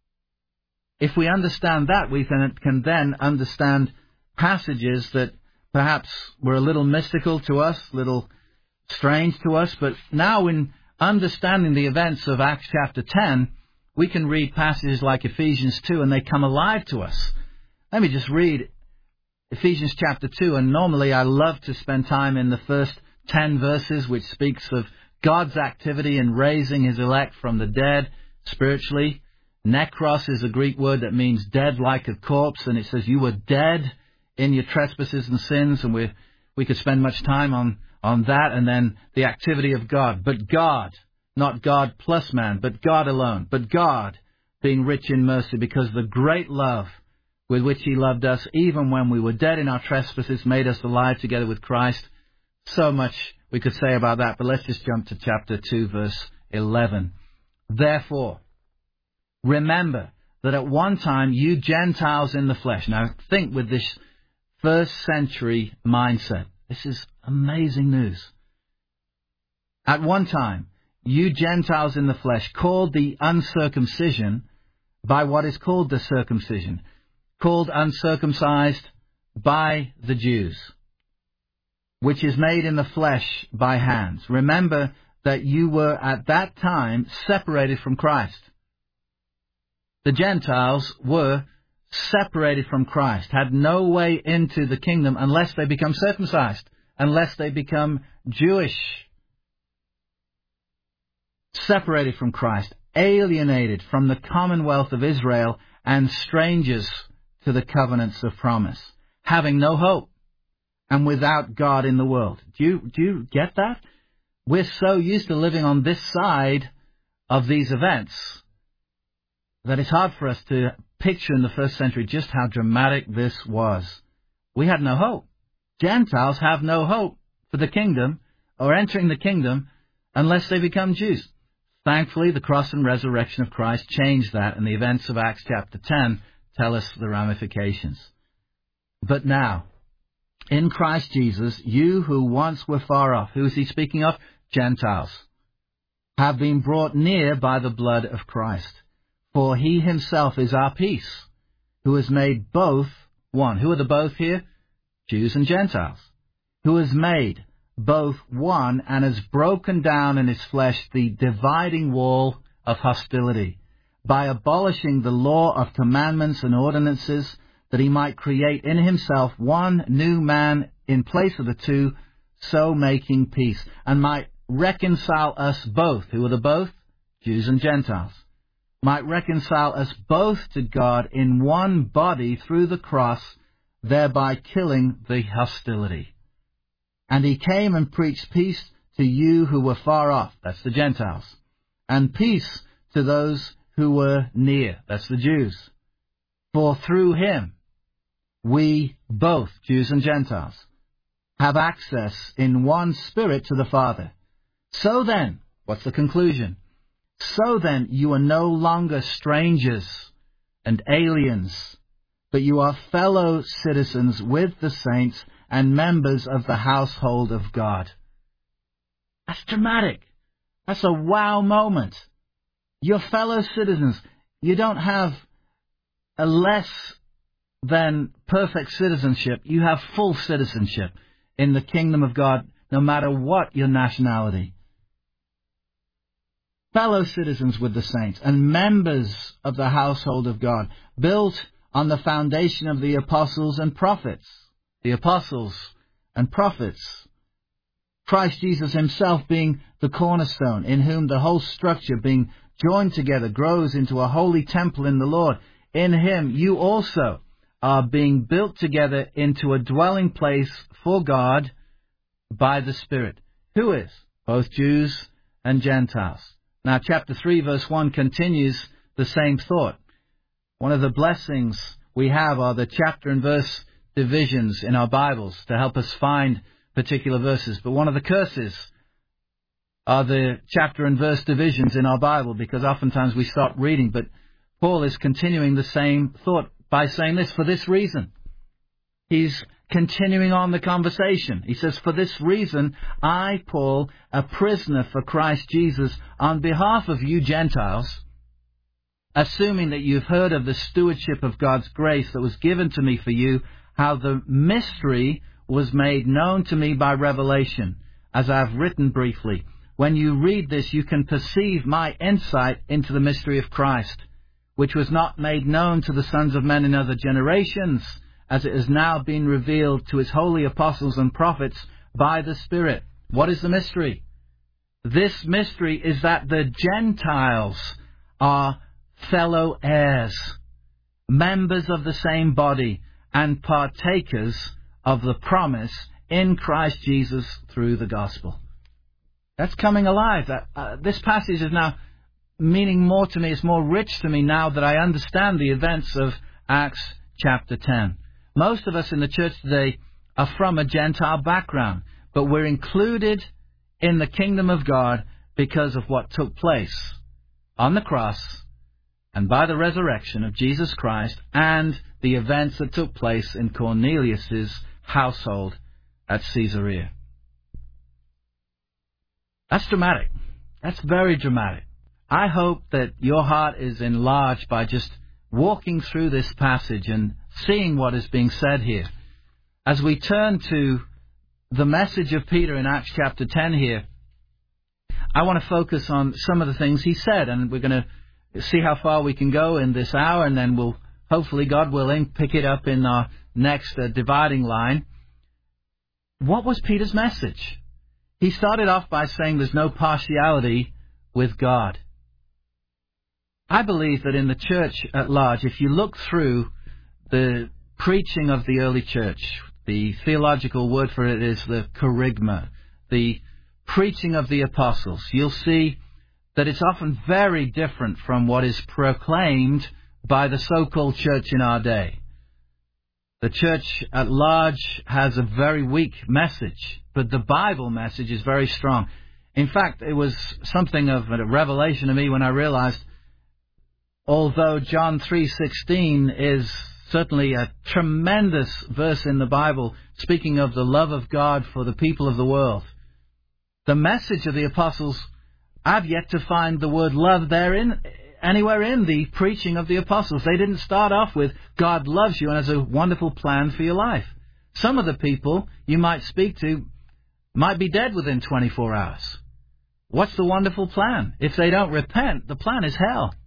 If we understand that, we can, can then understand passages that perhaps were a little mystical to us, little strange to us, but now in understanding the events of Acts chapter ten, we can read passages like Ephesians two and they come alive to us. Let me just read Ephesians chapter two, and normally I love to spend time in the first ten verses, which speaks of God's activity in raising his elect from the dead spiritually. Nekros is a Greek word that means dead like a corpse, and it says you were dead in your trespasses and sins, and we we could spend much time on, on that, and then the activity of God. But God, not God plus man, but God alone, but God being rich in mercy, because the great love with which he loved us, even when we were dead in our trespasses, made us alive together with Christ. So much we could say about that, but let's just jump to chapter two, verse eleven. Therefore, remember that at one time you Gentiles in the flesh. Now think with this first century mindset. This is amazing news. At one time, you Gentiles in the flesh, called the uncircumcision by what is called the circumcision, called uncircumcised by the Jews, which is made in the flesh by hands. Remember that you were at that time separated from Christ. The Gentiles were separated from Christ, had no way into the kingdom unless they become circumcised, unless they become Jewish. Separated from Christ, alienated from the commonwealth of Israel, and strangers to the covenants of promise, having no hope and without God in the world. Do you, do you get that? We're so used to living on this side of these events that it's hard for us to picture in the first century just how dramatic this was. We had no hope. Gentiles have no hope for the kingdom or entering the kingdom unless they become Jews. Thankfully, the cross and resurrection of Christ changed that, and the events of Acts chapter ten tell us the ramifications. But now, in Christ Jesus, you who once were far off, who is he speaking of? Gentiles, have been brought near by the blood of Christ. For he himself is our peace, who has made both one. Who are the both here? Jews and Gentiles. Who has made both one and has broken down in his flesh the dividing wall of hostility, by abolishing the law of commandments and ordinances, that he might create in himself one new man in place of the two, so making peace, and might reconcile us both. Who are the both? Jews and Gentiles. Might reconcile us both to God in one body through the cross, thereby killing the hostility. And he came and preached peace to you who were far off, that's the Gentiles, and peace to those who were near, that's the Jews. For through him we both, Jews and Gentiles, have access in one Spirit to the Father. So then, what's the conclusion? So then, you are no longer strangers and aliens, but you are fellow citizens with the saints and members of the household of God. That's dramatic. That's a wow moment. You're fellow citizens. You don't have a less than perfect citizenship. You have full citizenship in the kingdom of God, no matter what your nationality. fellow citizens with the saints, and members of the household of God, built on the foundation of the apostles and prophets. The apostles and prophets. Christ Jesus himself being the cornerstone, in whom the whole structure, being joined together, grows into a holy temple in the Lord. In him you also are being built together into a dwelling place for God by the Spirit, who is both Jews and Gentiles. Now, chapter three, verse one continues the same thought. One of the blessings we have are the chapter and verse divisions in our Bibles to help us find particular verses. But one of the curses are the chapter and verse divisions in our Bible, because oftentimes we stop reading. But Paul is continuing the same thought by saying this, for this reason. He's continuing on the conversation. He says, for this reason, I, Paul, a prisoner for Christ Jesus, on behalf of you Gentiles, assuming that you've heard of the stewardship of God's grace that was given to me for you, how the mystery was made known to me by revelation, as I have written briefly. When you read this, you can perceive my insight into the mystery of Christ, which was not made known to the sons of men in other generations, as it has now been revealed to his holy apostles and prophets by the Spirit. What is the mystery? This mystery is that the Gentiles are fellow heirs, members of the same body, and partakers of the promise in Christ Jesus through the gospel. That's coming alive. That, uh, this passage is now meaning more to me. It's more rich to me now that I understand the events of Acts chapter ten. Most of us in the church today are from a Gentile background, but we're included in the kingdom of God because of what took place on the cross and by the resurrection of Jesus Christ and the events that took place in Cornelius' household at Caesarea. That's dramatic. That's very dramatic. I hope that your heart is enlarged by just walking through this passage and seeing what is being said here. As we turn to the message of Peter in Acts chapter ten here, I want to focus on some of the things he said, and we're going to see how far we can go in this hour, and then we'll, hopefully, God willing, pick it up in our next uh, dividing line. What was Peter's message? He started off by saying there's no partiality with God. I believe that in the church at large, if you look through the preaching of the early church, the theological word for it is the kerygma, the preaching of the apostles, you'll see that it's often very different from what is proclaimed by the so-called church in our day. The church at large has a very weak message, but the Bible message is very strong. In fact, it was something of a revelation to me when I realized, although John three sixteen is certainly a tremendous verse in the Bible, speaking of the love of God for the people of the world, the message of the apostles, I've yet to find the word love therein anywhere in the preaching of the apostles. They didn't start off with God loves you and has a wonderful plan for your life. Some of the people you might speak to might be dead within twenty-four hours. What's the wonderful plan? If they don't repent, the plan is hell.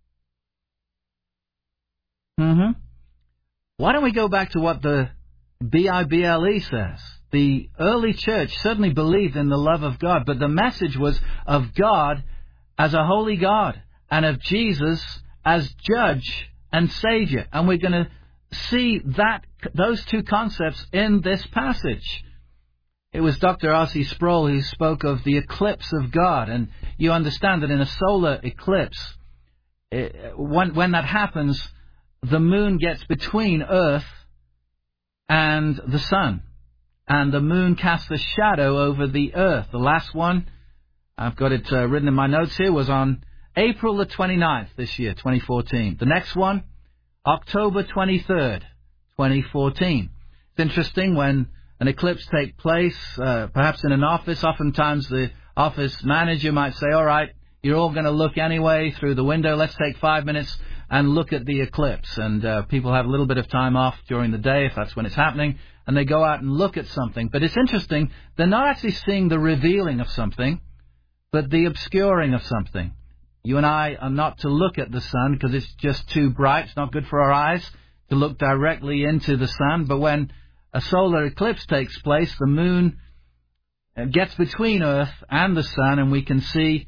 Mm-hmm. Why don't we go back to what the B I B L E says? The early church certainly believed in the love of God, but the message was of God as a holy God and of Jesus as judge and Savior. And we're going to see that those two concepts in this passage. It was Doctor R C Sproul who spoke of the eclipse of God. And you understand that in a solar eclipse, it, when, when that happens, the moon gets between Earth and the sun. And the moon casts a shadow over the Earth. The last one, I've got it uh, written in my notes here, was on April the twenty-ninth this year, twenty fourteen. The next one, October twenty-third, twenty fourteen. It's interesting when an eclipse takes place, uh, perhaps in an office, oftentimes the office manager might say, all right, you're all going to look anyway through the window. Let's take five minutes and look at the eclipse. And uh, people have a little bit of time off during the day, if that's when it's happening, and they go out and look at something. But it's interesting, they're not actually seeing the revealing of something, but the obscuring of something. You and I are not to look at the sun because it's just too bright. It's not good for our eyes to look directly into the sun. But when a solar eclipse takes place, the moon gets between Earth and the sun, and we can see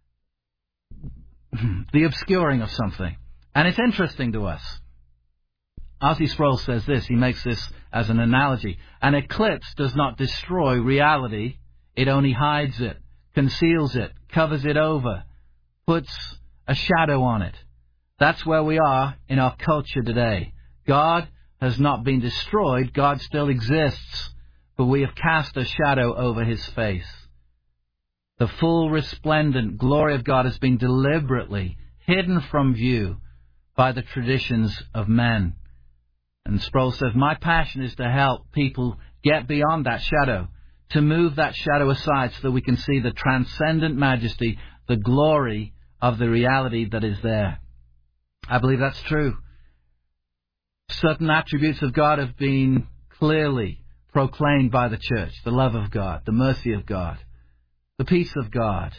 the obscuring of something. And it's interesting to us. R C Sproul says this. He makes this as an analogy. An eclipse does not destroy reality. It only hides it, conceals it, covers it over, puts a shadow on it. That's where we are in our culture today. God has not been destroyed. God still exists, but we have cast a shadow over his face. The full resplendent glory of God has been deliberately hidden from view by the traditions of men. And Sproul says, my passion is to help people get beyond that shadow, to move that shadow aside so that we can see the transcendent majesty, the glory of the reality that is there. I believe that's true. Certain attributes of God have been clearly proclaimed by the church. The love of God, the mercy of God, the peace of God.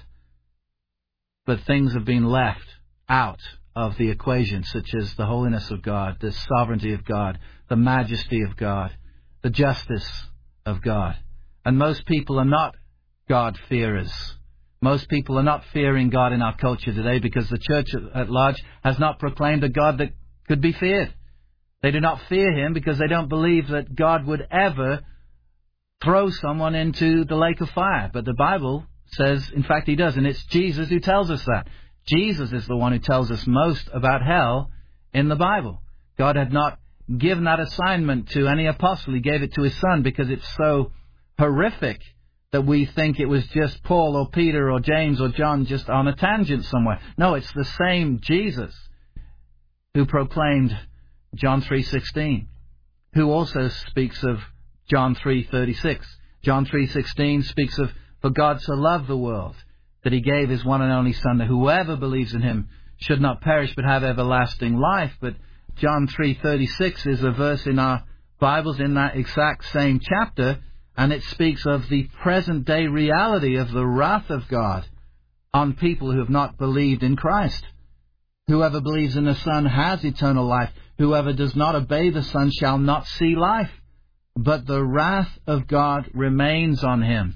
But things have been left out of the equation, such as the holiness of God, the sovereignty of God, the majesty of God, the justice of God. And most people are not God-fearers. Most people are not fearing God in our culture today because the church at large has not proclaimed a God that could be feared. They do not fear him because they don't believe that God would ever throw someone into the lake of fire. But the Bible says, in fact, he does, and it's Jesus who tells us that. Jesus is the one who tells us most about hell in the Bible. God had not given that assignment to any apostle. He gave it to his Son because it's so horrific that we think it was just Paul or Peter or James or John just on a tangent somewhere. No, it's the same Jesus who proclaimed John three sixteen, who also speaks of John three thirty-six. John three sixteen speaks of, for God so loved the world that he gave his one and only Son, that whoever believes in him should not perish but have everlasting life. But John three thirty-six is a verse in our Bibles in that exact same chapter, and it speaks of the present-day reality of the wrath of God on people who have not believed in Christ. Whoever believes in the Son has eternal life. Whoever does not obey the Son shall not see life, but the wrath of God remains on him.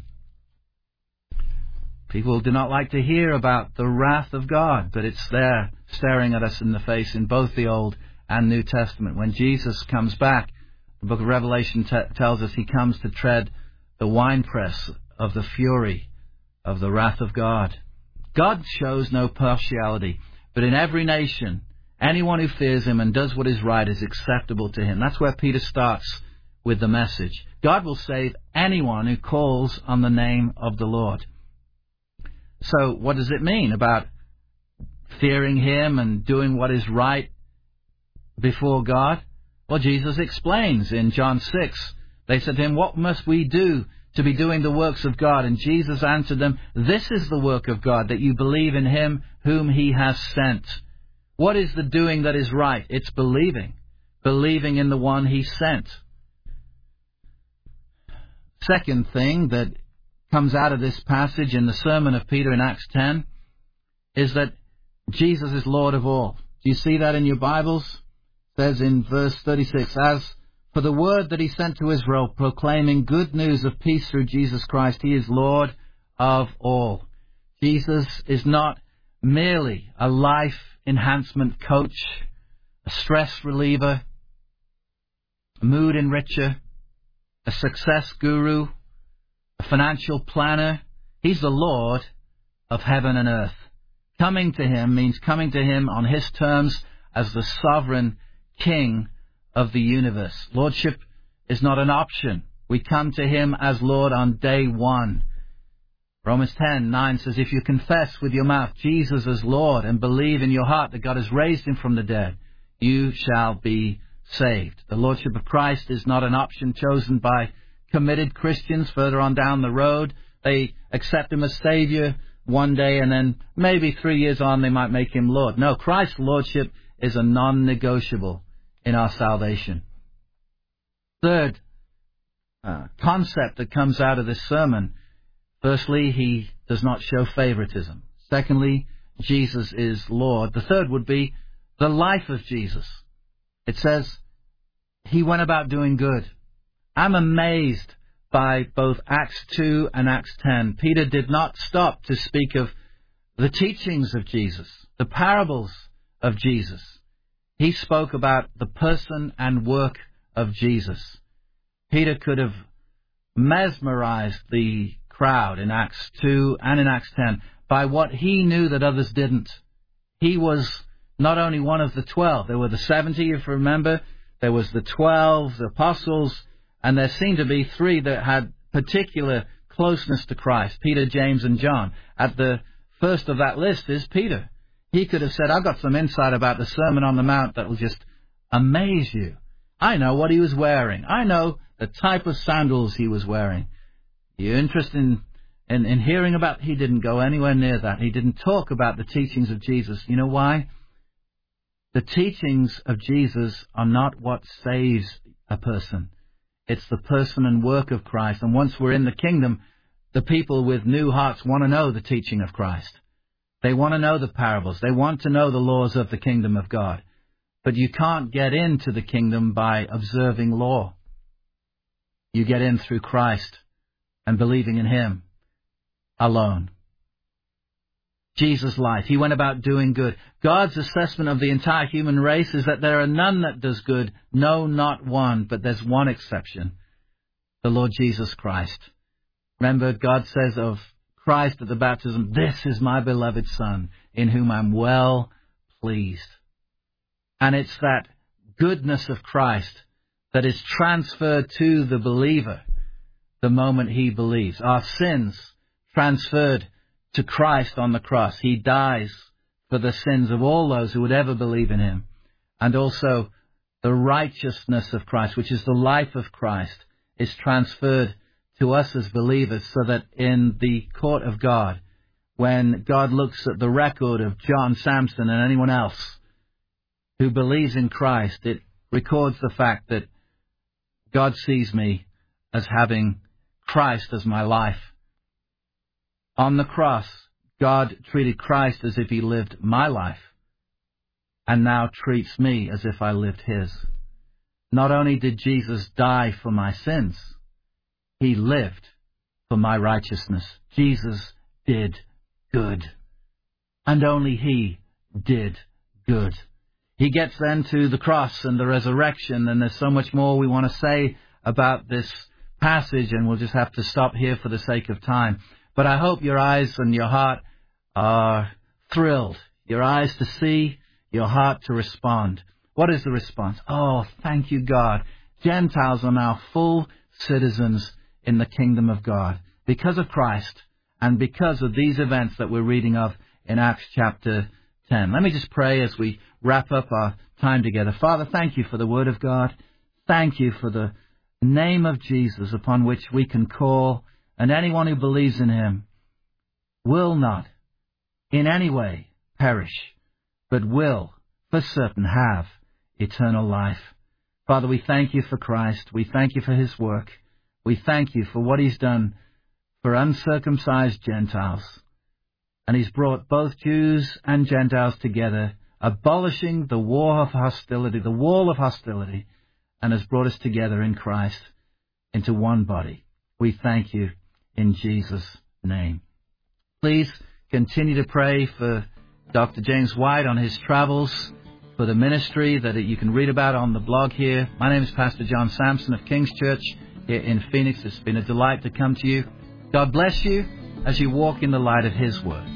People do not like to hear about the wrath of God, but it's there staring at us in the face in both the Old and New Testament. When Jesus comes back, the book of Revelation t- tells us he comes to tread the winepress of the fury of the wrath of God. God shows no partiality, but in every nation, anyone who fears him and does what is right is acceptable to him. That's where Peter starts with the message. God will save anyone who calls on the name of the Lord. So what does it mean about fearing him and doing what is right before God? Well, Jesus explains in John six. They said to him, what must we do to be doing the works of God? And Jesus answered them, this is the work of God, that you believe in him whom he has sent. What is the doing that is right? It's believing. Believing in the one he sent. Second thing that comes out of this passage in the sermon of Peter in Acts ten is that Jesus is Lord of all. Do you see that in your Bibles? It says in verse thirty-six, as for the word that he sent to Israel, proclaiming good news of peace through Jesus Christ, he is Lord of all. Jesus is not merely a life enhancement coach, a stress reliever, a mood enricher, a success guru, a financial planner. He's the Lord of heaven and earth. Coming to him means coming to him on his terms as the sovereign king of the universe. Lordship is not an option. We come to him as Lord on day one. Romans ten nine says, if you confess with your mouth Jesus as Lord and believe in your heart that God has raised him from the dead, you shall be saved. The Lordship of Christ is not an option chosen by committed Christians further on down the road. They accept him as Savior one day, and then maybe three years on they might make him Lord. No, Christ's Lordship is a non-negotiable in our salvation. Third uh, concept that comes out of this sermon. Firstly, he does not show favoritism. Secondly, Jesus is Lord. The third would be the life of Jesus. It says he went about doing good. I'm amazed by both Acts two and Acts ten. Peter did not stop to speak of the teachings of Jesus, the parables of Jesus. He spoke about the person and work of Jesus. Peter could have mesmerized the crowd in Acts two and in Acts ten by what he knew that others didn't. He was not only one of the twelve. There were the seventy, if you remember. There was the twelve, the apostles, and there seemed to be three that had particular closeness to Christ, Peter, James, and John. At the first of that list is Peter. He could have said, I've got some insight about the Sermon on the Mount that will just amaze you. I know what he was wearing. I know the type of sandals he was wearing. You're interested in, in, in hearing about... He didn't go anywhere near that. He didn't talk about the teachings of Jesus. You know why? The teachings of Jesus are not what saves a person. It's the person and work of Christ. And once we're in the kingdom, the people with new hearts want to know the teaching of Christ. They want to know the parables. They want to know the laws of the kingdom of God. But you can't get into the kingdom by observing law. You get in through Christ and believing in him alone. Jesus' life. He went about doing good. God's assessment of the entire human race is that there are none that does good. No, not one. But there's one exception. The Lord Jesus Christ. Remember, God says of Christ at the baptism, this is my beloved Son, in whom I'm well pleased. And it's that goodness of Christ that is transferred to the believer the moment he believes. Our sins transferred to Christ on the cross. He dies for the sins of all those who would ever believe in him. And also the righteousness of Christ, which is the life of Christ, is transferred to us as believers, so that in the court of God, when God looks at the record of John Samson and anyone else who believes in Christ, it records the fact that God sees me as having Christ as my life. On the cross, God treated Christ as if he lived my life, and now treats me as if I lived his. Not only did Jesus die for my sins, he lived for my righteousness. Jesus did good. And only he did good. He gets then to the cross and the resurrection, and there's so much more we want to say about this passage, and we'll just have to stop here for the sake of time. But I hope your eyes and your heart are thrilled. Your eyes to see, your heart to respond. What is the response? Oh, thank you, God. Gentiles are now full citizens in the kingdom of God because of Christ and because of these events that we're reading of in Acts chapter ten. Let me just pray as we wrap up our time together. Father, thank you for the word of God. Thank you for the name of Jesus upon which we can call, and anyone who believes in him will not in any way perish, but will for certain have eternal life. Father, we thank you for Christ. We thank you for his work. We thank you for what he's done for uncircumcised Gentiles. And he's brought both Jews and Gentiles together, abolishing the war of hostility, the wall of hostility, and has brought us together in Christ into one body. We thank you in Jesus' name. Please continue to pray for Doctor James White on his travels, for the ministry that you can read about on the blog here. My name is Pastor John Sampson of King's Church here in Phoenix. It's been a delight to come to you. God bless you as you walk in the light of his word.